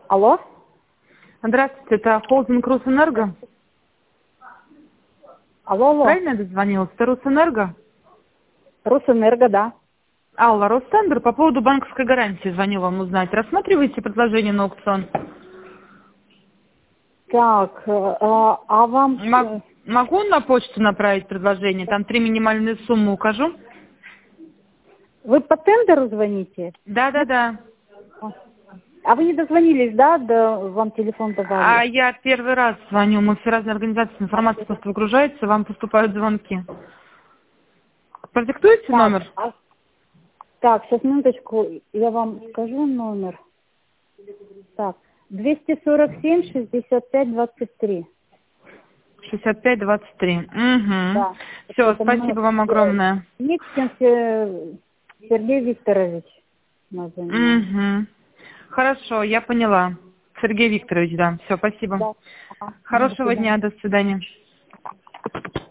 Алло? Здравствуйте, это холдинг Русэнерго. Алло, алло. Правильно я дозвонилась? Это Русэнерго? Русэнерго, да. Алла, Ростендер, по поводу банковской гарантии звоню вам узнать. Рассматриваете предложение на аукцион? Так, а вам... Могу на почту направить предложение? Там 3 минимальные суммы укажу. Вы по тендеру звоните? Да. А вы не дозвонились, да? Да, вам телефон А давали. я первый раз звоню. Мы все разные организации, информация просто выгружается, вам поступают звонки. Продиктуете номер? Так, сейчас минуточку, я вам скажу номер. Так, 247-65-23. 65-23. Угу. Да. Все, Это спасибо вам огромное. Никитин Сергей Викторович. нас занимает. Угу. Хорошо, я поняла. Сергей Викторович, да. Все, спасибо. Да. Ага. До Хорошего свидания. дня, до свидания.